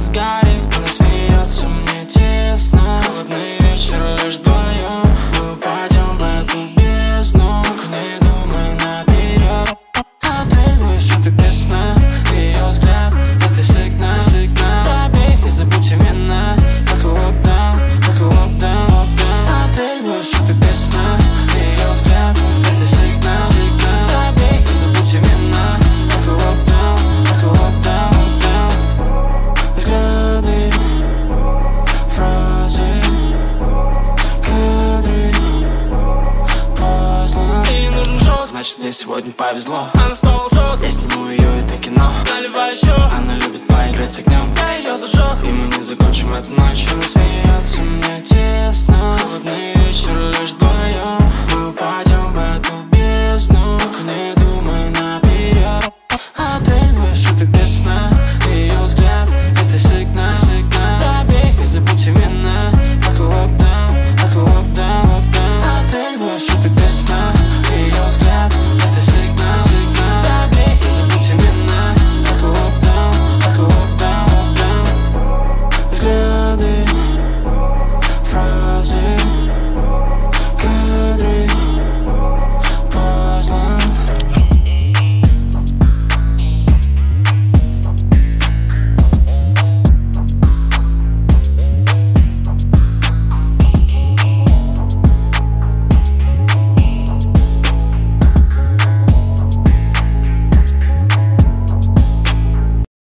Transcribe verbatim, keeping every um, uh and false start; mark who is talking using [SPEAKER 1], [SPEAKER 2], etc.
[SPEAKER 1] разгаре. Она смеется, мне тесно. Холодный вечер, лишь вдвоем. Мы упадем в эту бездну. Только не думай наперед. Отель, твой свет и песня. Ее взгляд, это сигнал, сигнал. Забей и забудь именно. Это локдаун, это локдаун, локдаун. Отель, твой свет и песня. Ее взгляд, это сигнал, сигнал. Забей и забудь именно. Это локдаун, это локдаун, локдаун. Взгляды, фразы, кадры, пазлы. Ей нужен шот, значит мне сегодня повезло. Она снова лжет, я сниму ее, это кино. Наливай еще, она любит поиграть с огнем. Я ее зажег, и мы не закончим эту ночь. Она смеется, мне тесно. Холодный вечер, лишь два.